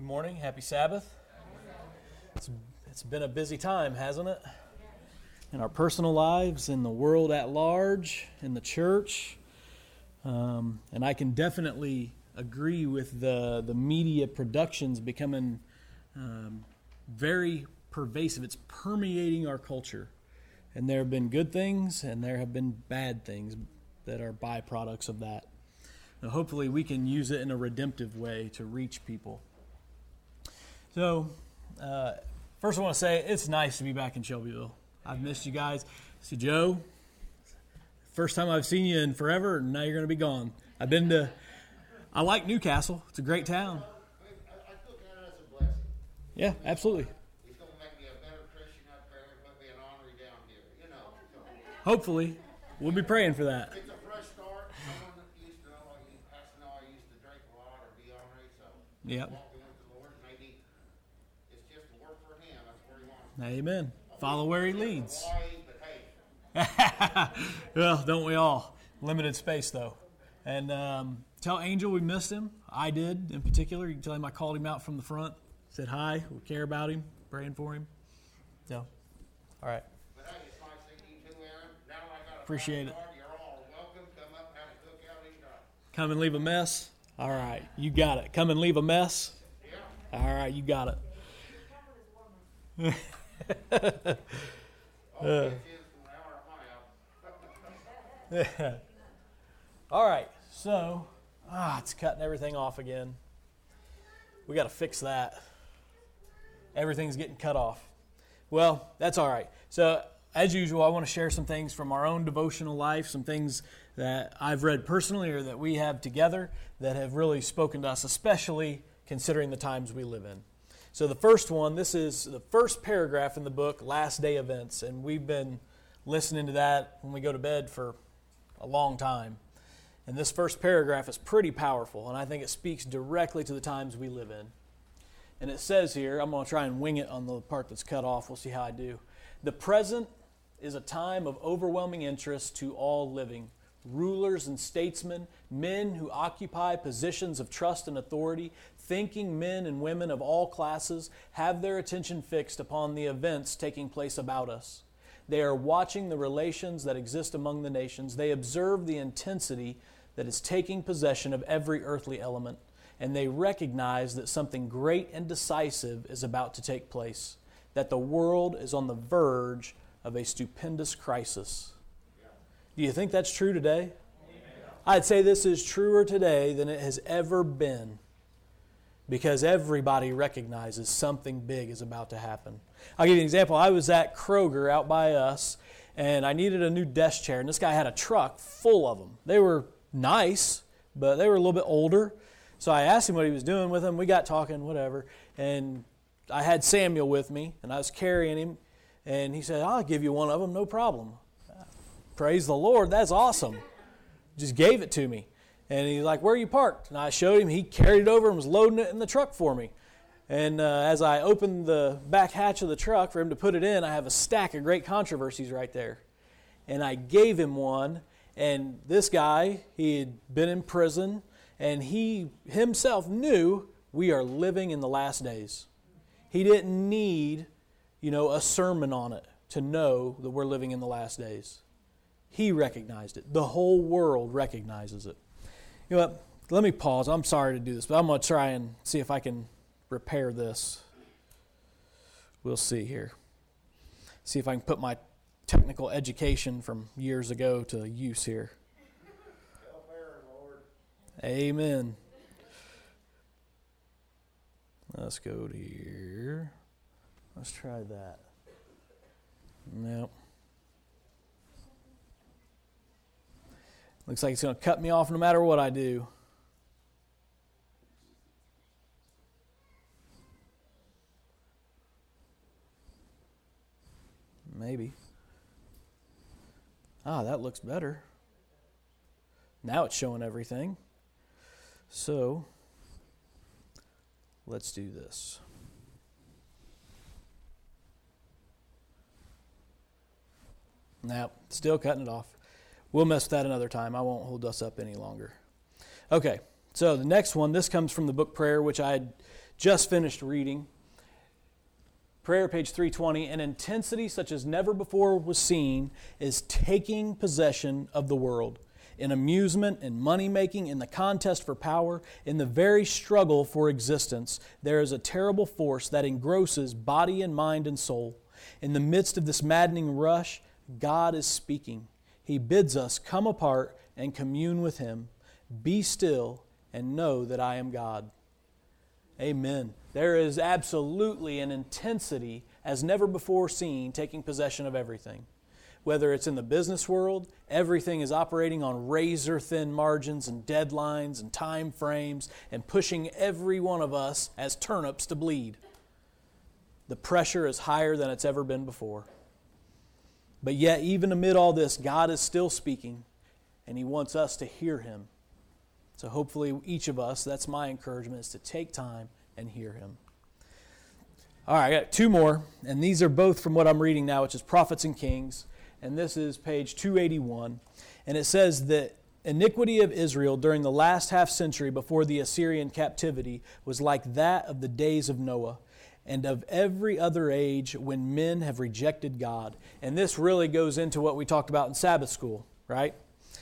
Good morning. Happy Sabbath. It's been a busy time, hasn't it? In our personal lives, in the world at large, in the church. And I can definitely agree with the media productions becoming very pervasive. It's permeating our culture. And there have been good things and there have been bad things that are byproducts of that. Now, hopefully we can use it in a redemptive way to reach people. So, first I want to say it's nice to be back in Shelbyville. I've missed you guys. See, Joe, first time I've seen you in forever, and now you're going to be gone. I like Newcastle. It's a great town. I look at it as a blessing. Yeah, absolutely. It's going to make me a better Christian up there and put me an honorary down here, So. Hopefully. We'll be praying for that. It's a fresh start. Someone that used to know, I used to drink a lot or be honorary, so. Yep. Walking with the Lord, maybe it's just to work for Him. That's where He wants. Amen. Follow where He leads. Hawaii, but hey. Well, don't we all? Limited space, though. And tell Angel we missed him. I did, in particular. You can tell him I called him out from the front, said hi, we care about him, praying for him. So, all right. But hey, it's nice seeing you too, Aaron. Now I got a Appreciate it. You're all welcome. Come up, have a cookout anytime. Come and leave a mess? All right, you got it. Come and leave a mess? Yeah. All right, you got it. All right, so it's cutting everything off again. We got to fix that. Everything's getting cut off. Well, that's all right. So, as usual, I want to share some things from our own devotional life, some things that I've read personally or that we have together that have really spoken to us, especially considering the times we live in. So the first one, this is the first paragraph in the book, Last Day Events, and we've been listening to that when we go to bed for a long time. And this first paragraph is pretty powerful, and I think it speaks directly to the times we live in. And it says here, I'm going to try and wing it on the part that's cut off. We'll see how I do. The present is a time of overwhelming interest to all living, rulers and statesmen, men who occupy positions of trust and authority, thinking men and women of all classes have their attention fixed upon the events taking place about us. They are watching the relations that exist among the nations. They observe the intensity that is taking possession of every earthly element, and they recognize that something great and decisive is about to take place, that the world is on the verge of a stupendous crisis. Do you think that's true today? I'd say this is truer today than it has ever been, because everybody recognizes something big is about to happen. I'll give you an example. I was at Kroger out by us, and I needed a new desk chair, and this guy had a truck full of them. They were nice, but they were a little bit older. So I asked him what he was doing with them. We got talking, whatever, and I had Samuel with me, and I was carrying him, and he said, I'll give you one of them, no problem. Praise the Lord, that's awesome. Just gave it to me. And he's like, where are you parked? And I showed him. He carried it over and was loading it in the truck for me. And as I opened the back hatch of the truck for him to put it in, I have a stack of great controversies right there. And I gave him one. And this guy, he had been in prison, and he himself knew we are living in the last days. He didn't need, a sermon on it to know that we're living in the last days. He recognized it. The whole world recognizes it. You know what? Let me pause. I'm sorry to do this, but I'm going to try and see if I can repair this. We'll see here. See if I can put my technical education from years ago to use here. Help Aaron, Lord. Amen. Let's go to here. Let's try that. Nope. Looks like it's going to cut me off no matter what I do. Maybe. That looks better. Now it's showing everything. So, let's do this. Now, still cutting it off. We'll mess with that another time. I won't hold us up any longer. Okay, so the next one, this comes from the book Prayer, which I had just finished reading. Prayer, page 320, an intensity such as never before was seen is taking possession of the world. In amusement, in money-making, in the contest for power, in the very struggle for existence, there is a terrible force that engrosses body and mind and soul. In the midst of this maddening rush, God is speaking. He bids us come apart and commune with Him. Be still and know that I am God. Amen. There is absolutely an intensity as never before seen taking possession of everything. Whether it's in the business world, everything is operating on razor-thin margins and deadlines and time frames and pushing every one of us as turnips to bleed. The pressure is higher than it's ever been before. But yet, even amid all this, God is still speaking, and He wants us to hear Him. So hopefully each of us, that's my encouragement, is to take time and hear Him. All right, I got two more, and these are both from what I'm reading now, which is Prophets and Kings. And this is page 281. And it says that iniquity of Israel during the last half century before the Assyrian captivity was like that of the days of Noah and of every other age when men have rejected God. And this really goes into what we talked about in Sabbath school, right?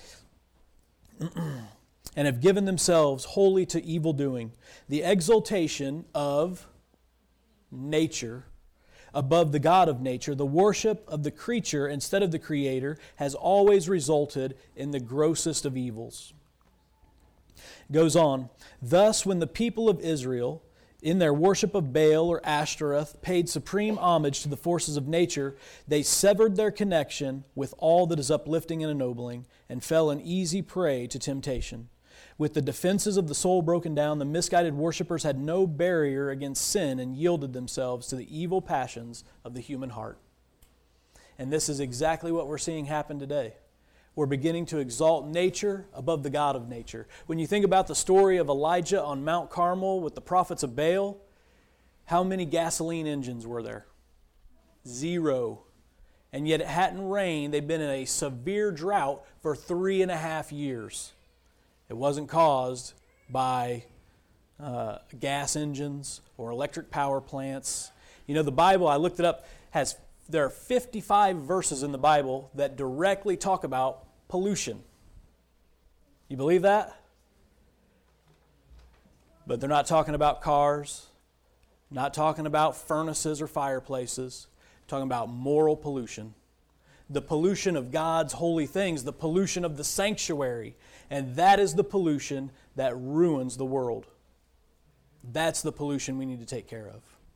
And have given themselves wholly to evil doing. The exaltation of nature above the God of nature, the worship of the creature instead of the Creator, has always resulted in the grossest of evils. Goes on, thus when the people of Israel, in their worship of Baal or Ashtoreth, paid supreme homage to the forces of nature, they severed their connection with all that is uplifting and ennobling, and fell an easy prey to temptation. With the defenses of the soul broken down, the misguided worshipers had no barrier against sin and yielded themselves to the evil passions of the human heart. And this is exactly what we're seeing happen today. We're beginning to exalt nature above the God of nature. When you think about the story of Elijah on Mount Carmel with the prophets of Baal, how many gasoline engines were there? 0. And yet it hadn't rained. They've been in a severe drought for 3.5 years. It wasn't caused by gas engines or electric power plants. You know, the Bible, I looked it up, there are 55 verses in the Bible that directly talk about pollution. You believe that? But they're not talking about cars, not talking about furnaces or fireplaces, talking about moral pollution. The pollution of God's holy things, the pollution of the sanctuary. And that is the pollution that ruins the world. That's the pollution we need to take care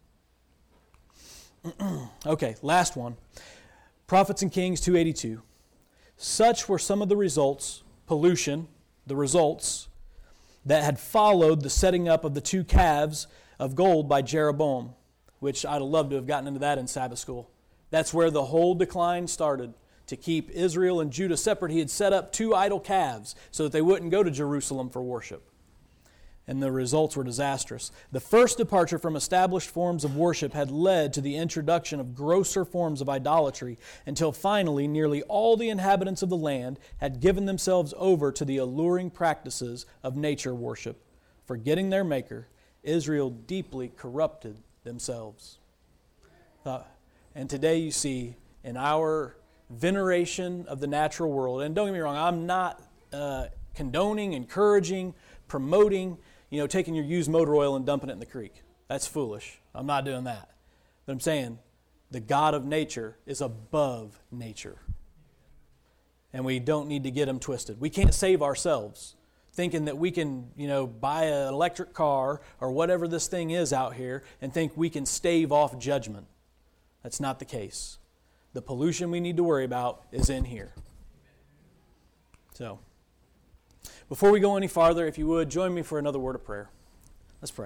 of. Okay, last one. Prophets and Kings 282. Such were some of the results, pollution, the results, that had followed the setting up of the 2 calves of gold by Jeroboam, which I'd love to have gotten into that in Sabbath school. That's where the whole decline started. To keep Israel and Judah separate, he had set up 2 idol calves so that they wouldn't go to Jerusalem for worship. And the results were disastrous. The first departure from established forms of worship had led to the introduction of grosser forms of idolatry, until finally nearly all the inhabitants of the land had given themselves over to the alluring practices of nature worship. Forgetting their Maker, Israel deeply corrupted themselves. And today you see in our veneration of the natural world, and don't get me wrong, I'm not condoning, encouraging, promoting, taking your used motor oil and dumping it in the creek. That's foolish. I'm not doing that. But I'm saying the God of nature is above nature. And we don't need to get him twisted. We can't save ourselves thinking that we can, buy an electric car or whatever this thing is out here and think we can stave off judgment. That's not the case. The pollution we need to worry about is in here. So, before we go any farther, if you would, join me for another word of prayer. Let's pray.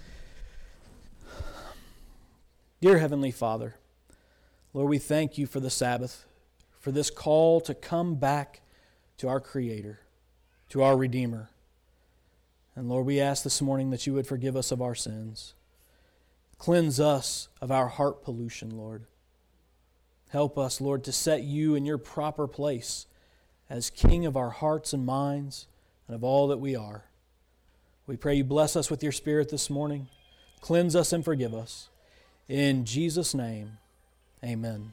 Dear Heavenly Father, Lord, we thank you for the Sabbath, for this call to come back to our Creator, to our Redeemer. And Lord, we ask this morning that you would forgive us of our sins. Cleanse us of our heart pollution, Lord. Help us, Lord, to set you in your proper place as King of our hearts and minds and of all that we are. We pray you bless us with your Spirit this morning. Cleanse us and forgive us. In Jesus' name, amen.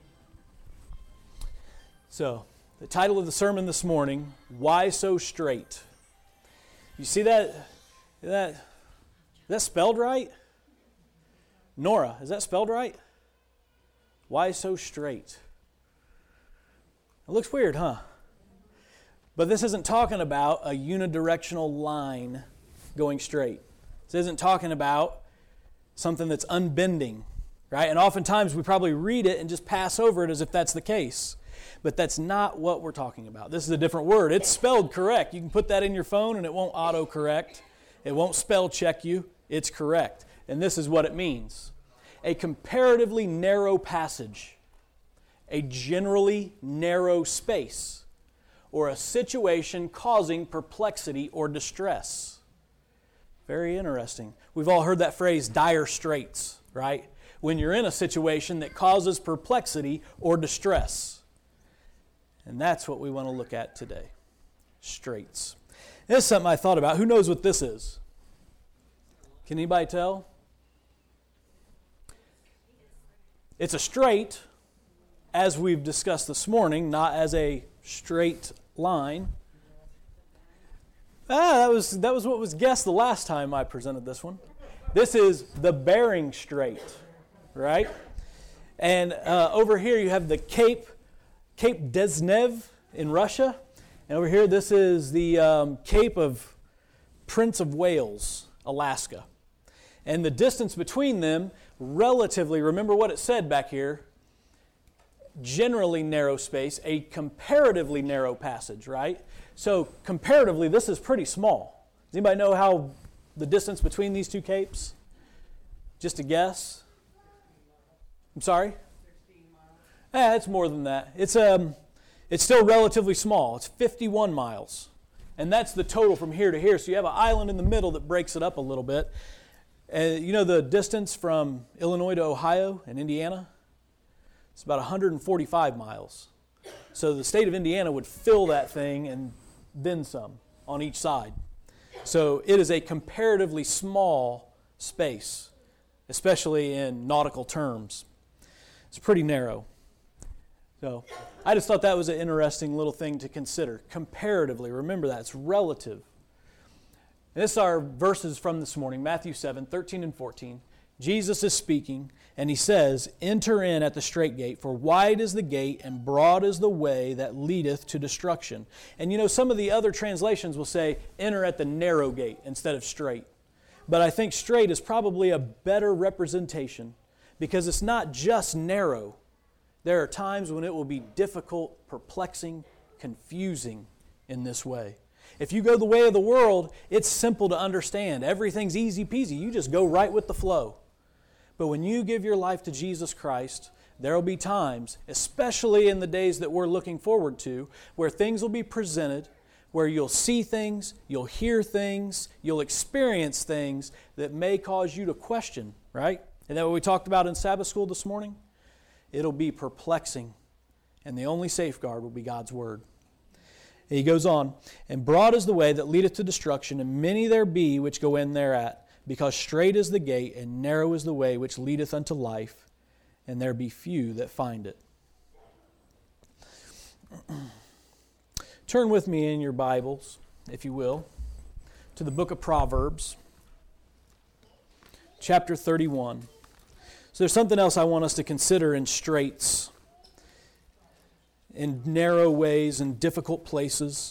So, the title of the sermon this morning, Why So Straight? You see that? Is that spelled right? Nora, is that spelled right? Why so straight? It looks weird, huh? But this isn't talking about a unidirectional line going straight. This isn't talking about something that's unbending, right? And oftentimes we probably read it and just pass over it as if that's the case. But that's not what we're talking about. This is a different word. It's spelled correct. You can put that in your phone and it won't auto-correct. It won't spell check you. It's correct. And this is what it means. A comparatively narrow passage, a generally narrow space, or a situation causing perplexity or distress. Very interesting. We've all heard that phrase, dire straits, right? When you're in a situation that causes perplexity or distress. And that's what we want to look at today. Straits. This is something I thought about. Who knows what this is? Can anybody tell? It's a strait, as we've discussed this morning, not as a straight line. That was what was guessed the last time I presented this one. This is the Bering Strait, right? And over here you have the Cape Dezhnev in Russia. And over here this is the Cape of Prince of Wales, Alaska. And the distance between them, relatively, remember what it said back here, generally narrow space, a comparatively narrow passage, right? So comparatively, this is pretty small. Does anybody know how the distance between these two capes? Just a guess? I'm sorry? 16 miles. It's more than that. It's still relatively small. It's 51 miles. And that's the total from here to here. So you have an island in the middle that breaks it up a little bit. You know the distance from Illinois to Ohio and Indiana? It's about 145 miles. So the state of Indiana would fill that thing and then some on each side. So it is a comparatively small space, especially in nautical terms. It's pretty narrow. So I just thought that was an interesting little thing to consider. Comparatively, remember that, it's relative. And this is our verses from this morning, Matthew 7, 13 and 14. Jesus is speaking, and he says, "Enter in at the strait gate, for wide is the gate, and broad is the way that leadeth to destruction." And you know, some of the other translations will say, "Enter at the narrow gate," instead of straight. But I think straight is probably a better representation, because it's not just narrow. There are times when it will be difficult, perplexing, confusing in this way. If you go the way of the world, it's simple to understand. Everything's easy peasy. You just go right with the flow. But when you give your life to Jesus Christ, there will be times, especially in the days that we're looking forward to, where things will be presented, where you'll see things, you'll hear things, you'll experience things that may cause you to question, right? Isn't that what we talked about in Sabbath school this morning? It'll be perplexing, and the only safeguard will be God's Word. He goes on, "And broad is the way that leadeth to destruction, and many there be which go in thereat. Because strait is the gate, and narrow is the way which leadeth unto life, and there be few that find it." Turn with me in your Bibles, if you will, to the book of Proverbs, chapter 31. So there's something else I want us to consider in straits, in narrow ways, in difficult places.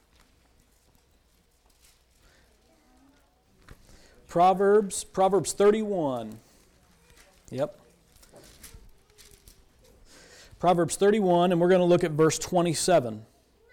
Proverbs 31. Yep. Proverbs 31, and we're going to look at verse 27.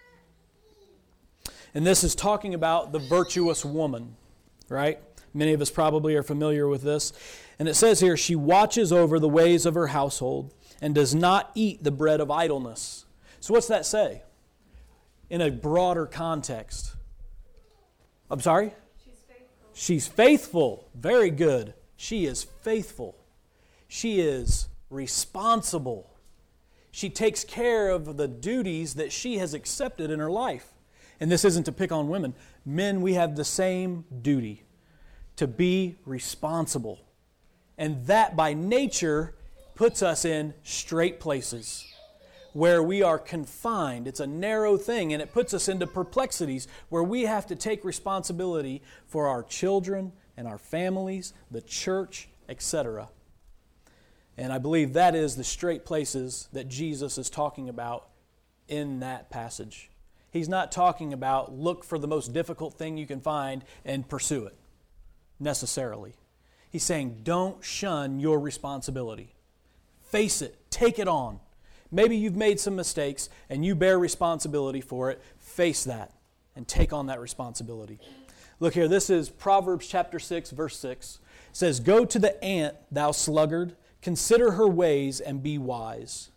And this is talking about the virtuous woman, right? Many of us probably are familiar with this. And it says here, "She watches over the ways of her household and does not eat the bread of idleness." So what's that say? In a broader context. I'm sorry? She's faithful. Very good. She is faithful. She is responsible. She takes care of the duties that she has accepted in her life. And this isn't to pick on women. Men, we have the same duty to be responsible. And that by nature puts us in straight places where we are confined. It's a narrow thing, and it puts us into perplexities where we have to take responsibility for our children and our families, the church, etc. And I believe that is the straight places that Jesus is talking about in that passage. He's not talking about look for the most difficult thing you can find and pursue it, necessarily. He's saying don't shun your responsibility. Face it. Take it on. Maybe you've made some mistakes and you bear responsibility for it. Face that and take on that responsibility. Look here, this is Proverbs chapter 6, verse 6. It says, "Go to the ant, thou sluggard, consider her ways and be wise."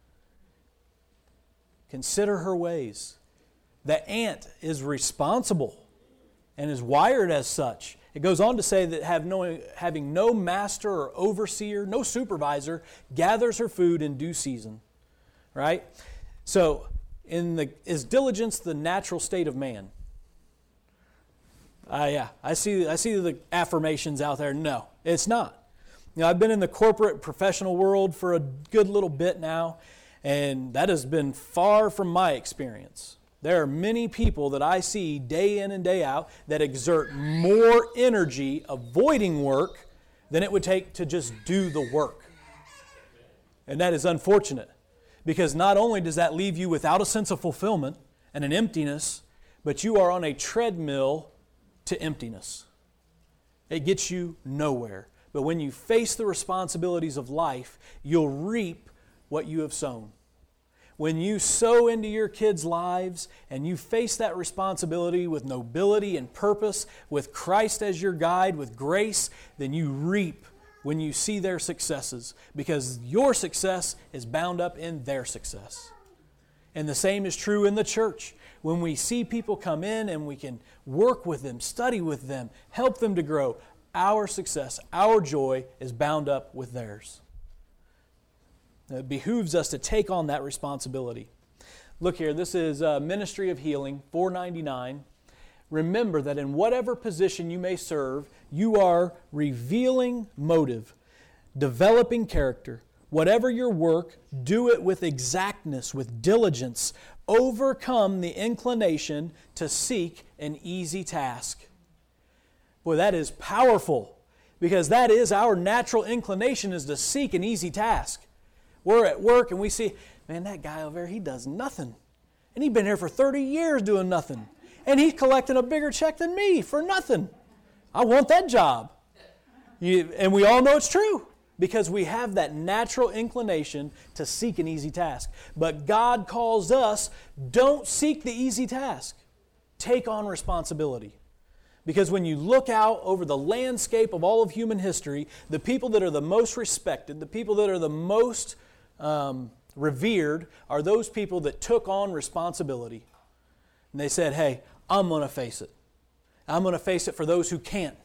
Consider her ways. The ant is responsible and is wired as such. It goes on to say that having no master or overseer, no supervisor, gathers her food in due season. Right? So, is diligence the natural state of man? Yeah, I see the affirmations out there. No, it's not. I've been in the corporate professional world for a good little bit now, and that has been far from my experience. There are many people that I see day in and day out that exert more energy avoiding work than it would take to just do the work. And that is unfortunate, because not only does that leave you without a sense of fulfillment and an emptiness, but you are on a treadmill to emptiness. It gets you nowhere. But when you face the responsibilities of life, you'll reap what you have sown. When you sow into your kids' lives and you face that responsibility with nobility and purpose, with Christ as your guide, with grace, then you reap when you see their successes, because your success is bound up in their success. And the same is true in the church. When we see people come in and we can work with them, study with them, help them to grow, our success, our joy is bound up with theirs. It behooves us to take on that responsibility. Look here, this is Ministry of Healing, $4.99. Remember that in whatever position you may serve, you are revealing motive, developing character. Whatever your work, do it with exactness, with diligence. Overcome the inclination to seek an easy task. Boy, that is powerful, because that is our natural inclination, is to seek an easy task. We're at work and we see, man, that guy over there, he does nothing. And he's been here for 30 years doing nothing. And he's collecting a bigger check than me for nothing. I want that job. And we all know it's true, because we have that natural inclination to seek an easy task. But God calls us, don't seek the easy task. Take on responsibility. Because when you look out over the landscape of all of human history, the people that are the most respected, the people that are the most revered, are those people that took on responsibility. And they said, hey, I'm going to face it. I'm going to face it for those who can't.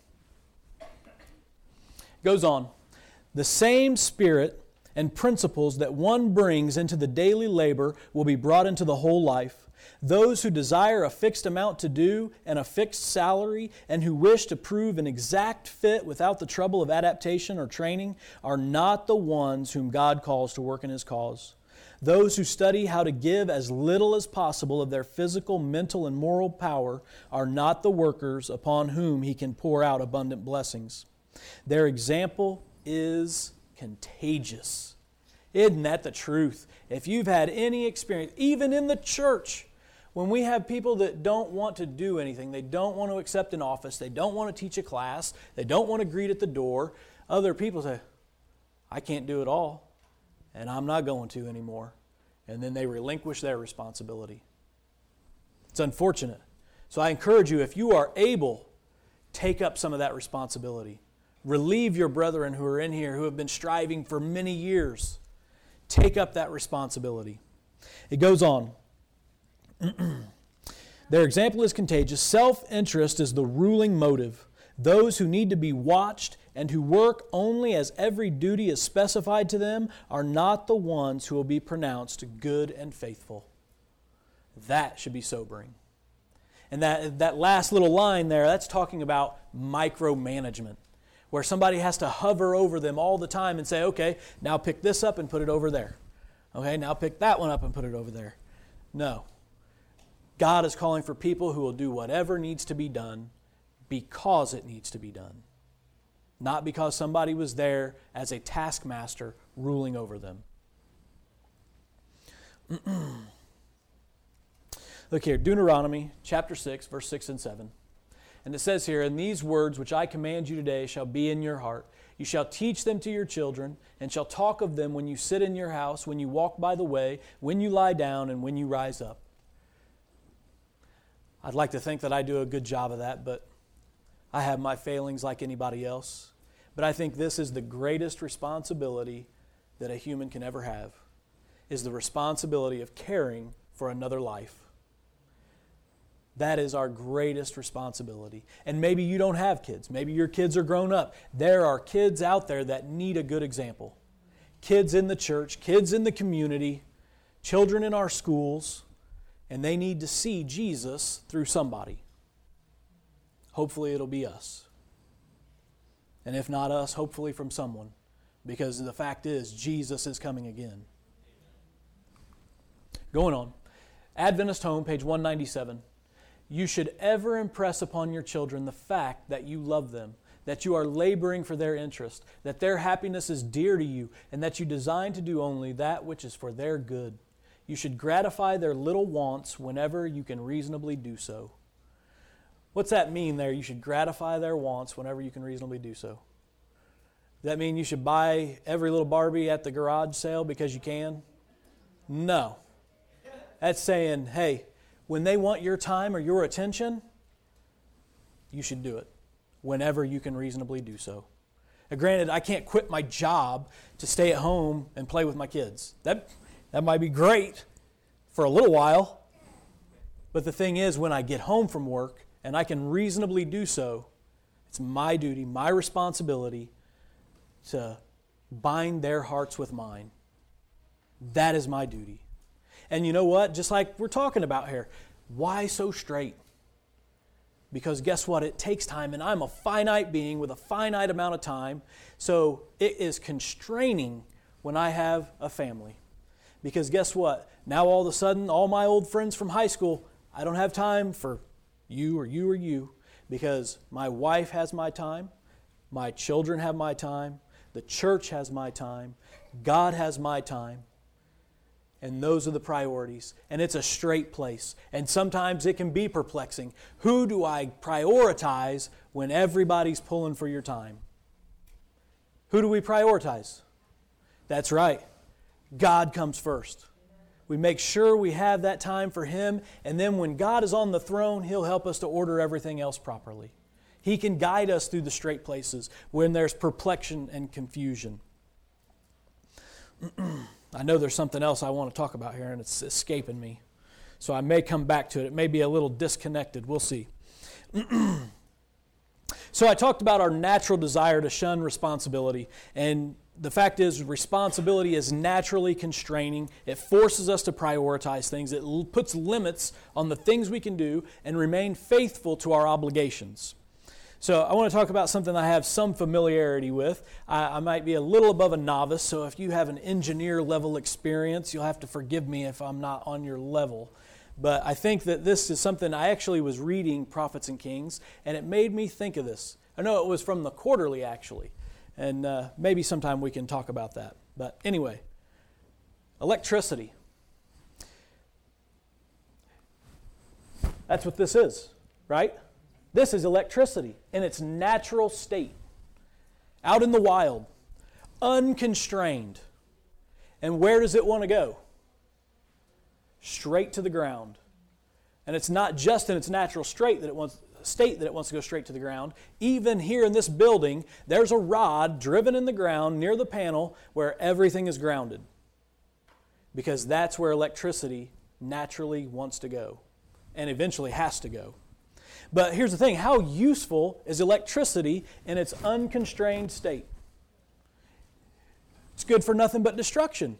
Goes on. The same spirit and principles that one brings into the daily labor will be brought into the whole life. Those who desire a fixed amount to do and a fixed salary, and who wish to prove an exact fit without the trouble of adaptation or training, are not the ones whom God calls to work in His cause. Those who study how to give as little as possible of their physical, mental, and moral power are not the workers upon whom He can pour out abundant blessings. Their example is contagious. Isn't that the truth? If you've had any experience, even in the church, when we have people that don't want to do anything, they don't want to accept an office, they don't want to teach a class, they don't want to greet at the door, other people say, I can't do it all, and I'm not going to anymore. And then they relinquish their responsibility. It's unfortunate. So I encourage you, if you are able, take up some of that responsibility. Relieve your brethren who are in here who have been striving for many years. Take up that responsibility. It goes on. Their example is contagious. Self-interest is the ruling motive. Those who need to be watched and who work only as every duty is specified to them are not the ones who will be pronounced good and faithful. That should be sobering. And that last little line there, that's talking about micromanagement, where somebody has to hover over them all the time and say, okay, now pick this up and put it over there. Okay, now pick that one up and put it over there. No. God is calling for people who will do whatever needs to be done because it needs to be done. Not because somebody was there as a taskmaster ruling over them. Look here, Deuteronomy chapter 6, verse 6 and 7. And it says here, "And these words which I command you today shall be in your heart. You shall teach them to your children, and shall talk of them when you sit in your house, when you walk by the way, when you lie down, and when you rise up." I'd like to think that I do a good job of that, but I have my failings like anybody else. But I think this is the greatest responsibility that a human can ever have, is the responsibility of caring for another life. That is our greatest responsibility. And maybe you don't have kids. Maybe your kids are grown up. There are kids out there that need a good example. Kids in the church, kids in the community, children in our schools, and they need to see Jesus through somebody. Hopefully it'll be us. And if not us, hopefully from someone. Because the fact is, Jesus is coming again. Going on. Adventist Home, page 197. "You should ever impress upon your children the fact that you love them, that you are laboring for their interest, that their happiness is dear to you, and that you design to do only that which is for their good. You should gratify their little wants whenever you can reasonably do so." What's that mean there? You should gratify their wants whenever you can reasonably do so. Does that mean you should buy every little Barbie at the garage sale because you can? No. That's saying, hey, when they want your time or your attention, you should do it whenever you can reasonably do so. Now, granted, I can't quit my job to stay at home and play with my kids. That might be great for a little while. But the thing is, when I get home from work and I can reasonably do so, it's my duty, my responsibility to bind their hearts with mine. That is my duty. And you know what? Just like we're talking about here, why so straight? Because guess what? It takes time, and I'm a finite being with a finite amount of time, so it is constraining when I have a family. Because guess what? Now all of a sudden, all my old friends from high school, I don't have time for you or you or you, because my wife has my time, my children have my time, the church has my time, God has my time. And those are the priorities. And it's a straight place. And sometimes it can be perplexing. Who do I prioritize when everybody's pulling for your time? Who do we prioritize? That's right. God comes first. We make sure we have that time for Him. And then when God is on the throne, He'll help us to order everything else properly. He can guide us through the straight places when there's perplexion and confusion. I know there's something else I want to talk about here, and it's escaping me. So I may come back to it. It may be a little disconnected. We'll see. So I talked about our natural desire to shun responsibility. And the fact is, responsibility is naturally constraining. It forces us to prioritize things. It puts limits on the things we can do and remain faithful to our obligations. So I want to talk about something I have some familiarity with. I might be a little above a novice, so if you have an engineer level experience, you'll have to forgive me if I'm not on your level. But I think that this is something I actually was reading Prophets and Kings, and it made me think of this. I know it was from the Quarterly, actually, and maybe sometime we can talk about that. But anyway, electricity. That's what this is, right? This is electricity in its natural state, out in the wild, unconstrained. And where does it want to go? Straight to the ground. And it's not just in its natural state that it wants to go straight to the ground. Even here in this building, there's a rod driven in the ground near the panel where everything is grounded. Because that's where electricity naturally wants to go and eventually has to go. But here's the thing, how useful is electricity in its unconstrained state? It's good for nothing but destruction.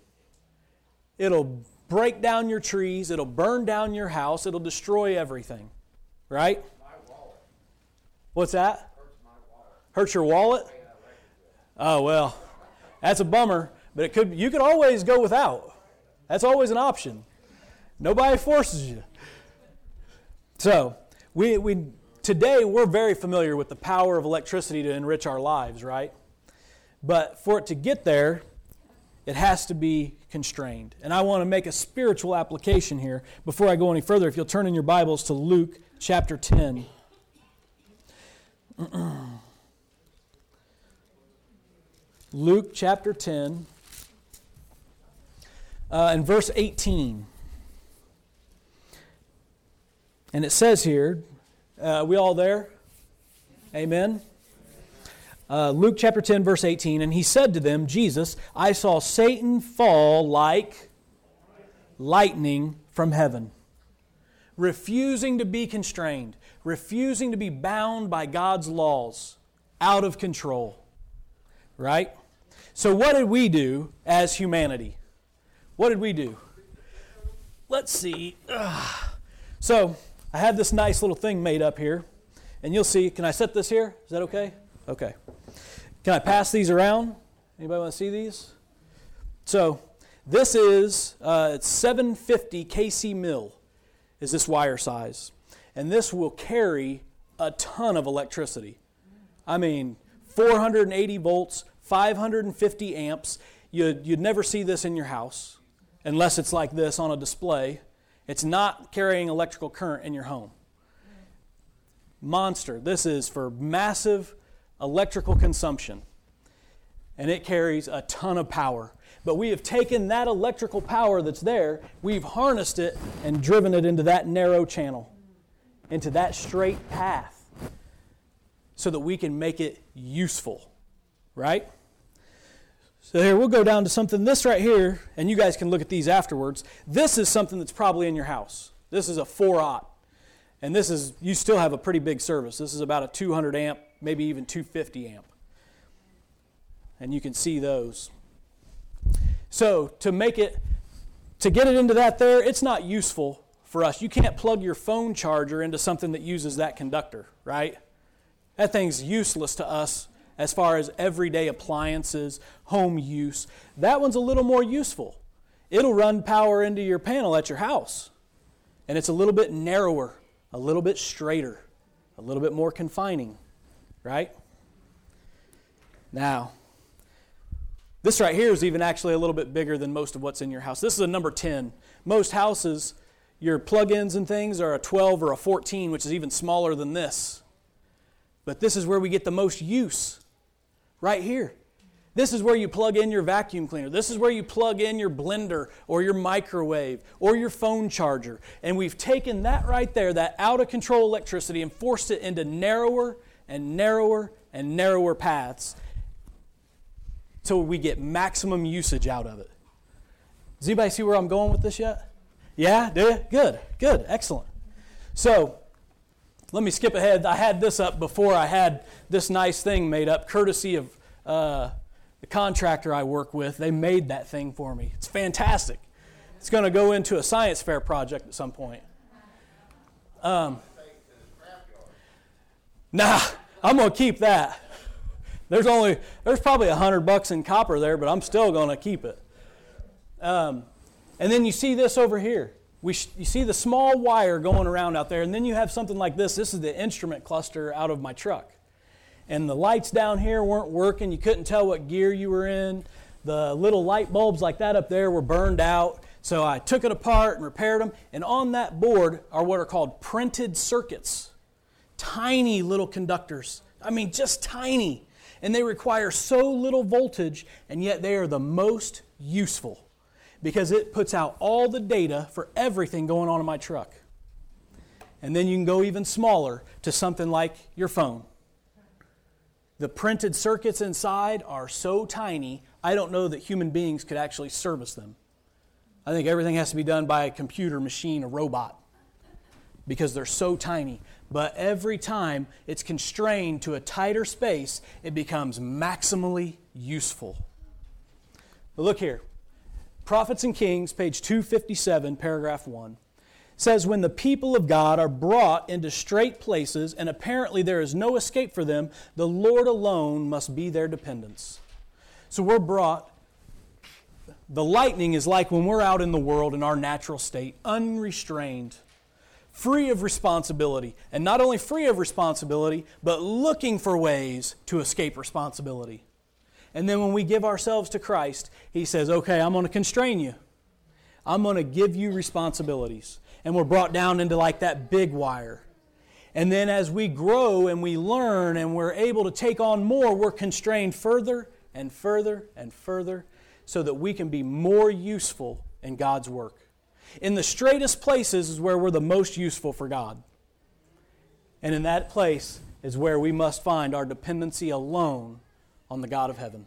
It'll break down your trees, it'll burn down your house, it'll destroy everything. right? What's that? Hurts your wallet? Oh, well, that's a bummer, but you could always go without. That's always an option. Nobody forces you. So, today we're very familiar with the power of electricity to enrich our lives, right? But for it to get there, it has to be constrained. And I want to make a spiritual application here before I go any further. If you'll turn in your Bibles to Luke chapter 10. Luke chapter 10 and verse 18. And it says here, we all there? Amen? Luke chapter 10, verse 18, and he said to them, Jesus, I saw Satan fall like lightning from heaven, refusing to be constrained, refusing to be bound by God's laws, out of control. Right? So what did we do as humanity? What did we do? Let's see. So I have this nice little thing made up here, and you'll see. Can I set this here? Is that okay? Okay. Can I pass these around? Anybody want to see these? So this is it's 750 kc mil is this wire size. And this will carry a ton of electricity. I mean, 480 volts, 550 amps. You'd never see this in your house unless it's like this on a display. It's not carrying electrical current in your home. Monster. This is for massive electrical consumption. And it carries a ton of power. But we have taken that electrical power that's there, we've harnessed it and driven it into that narrow channel, into that straight path, so that we can make it useful. Right? So here, we'll go down to something, this right here, and you guys can look at these afterwards. This is something that's probably in your house. This is a 4-aught. And this is, you still have a pretty big service. This is about a 200 amp, maybe even 250 amp. And you can see those. So to get it into that there, it's not useful for us. You can't plug your phone charger into something that uses that conductor, right? That thing's useless to us as far as everyday appliances, home use. That one's a little more useful. It'll run power into your panel at your house. And it's a little bit narrower, a little bit straighter, a little bit more confining, right? Now, this right here is even actually a little bit bigger than most of what's in your house. This is a number 10. Most houses, your plug-ins and things are a 12 or a 14, which is even smaller than this. But this is where we get the most use, right here. This is where you plug in your vacuum cleaner. This is where you plug in your blender or your microwave or your phone charger. And we've taken that right there, that out-of-control electricity, and forced it into narrower and narrower and narrower paths so we get maximum usage out of it. Does anybody see where I'm going with this yet? Yeah? Do you? Good, excellent. So, let me skip ahead. I had this up before I had this nice thing made up, courtesy of the contractor I work with. They made that thing for me. It's fantastic. It's going to go into a science fair project at some point. Nah, I'm going to keep that. There's probably $100 in copper there, but I'm still going to keep it. And then you see this over here. You see the small wire going around out there, and then you have something like this. This is the instrument cluster out of my truck. And the lights down here weren't working. You couldn't tell what gear you were in. The little light bulbs like that up there were burned out. So I took it apart and repaired them. And on that board are what are called printed circuits. Tiny little conductors. I mean, just tiny. And they require so little voltage, and yet they are the most useful because it puts out all the data for everything going on in my truck. And then you can go even smaller to something like your phone. The printed circuits inside are so tiny, I don't know that human beings could actually service them. I think everything has to be done by a computer machine, a robot, because they're so tiny. But every time it's constrained to a tighter space, it becomes maximally useful. But look here. Prophets and Kings, page 257, paragraph 1. says when the people of God are brought into straight places and apparently there is no escape for them, the Lord alone must be their dependence. So we're brought. The lightning is like when we're out in the world in our natural state, unrestrained, free of responsibility. And not only free of responsibility, but looking for ways to escape responsibility. And then when we give ourselves to Christ, He says, okay, I'm going to constrain you. I'm going to give you responsibilities. And we're brought down into like that big wire. And then as we grow and we learn and we're able to take on more, we're constrained further and further and further so that we can be more useful in God's work. In the straightest places is where we're the most useful for God. And in that place is where we must find our dependency alone on the God of heaven.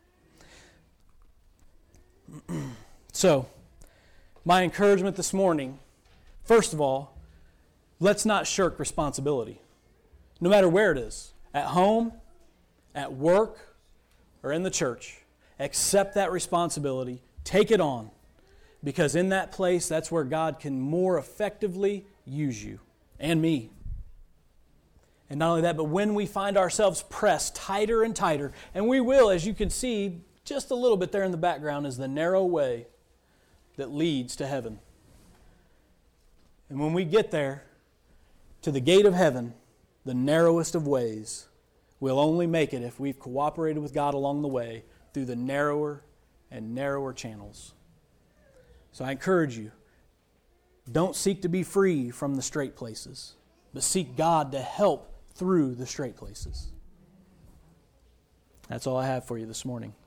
So, my encouragement this morning, first of all, let's not shirk responsibility. No matter where it is, at home, at work, or in the church. Accept that responsibility. Take it on. Because in that place, that's where God can more effectively use you and me. And not only that, but when we find ourselves pressed tighter and tighter, and we will, as you can see, just a little bit there in the background is the narrow way that leads to heaven. And when we get there, to the gate of heaven, the narrowest of ways, we'll only make it if we've cooperated with God along the way through the narrower and narrower channels. So I encourage you, don't seek to be free from the straight places, but seek God to help through the straight places. That's all I have for you this morning.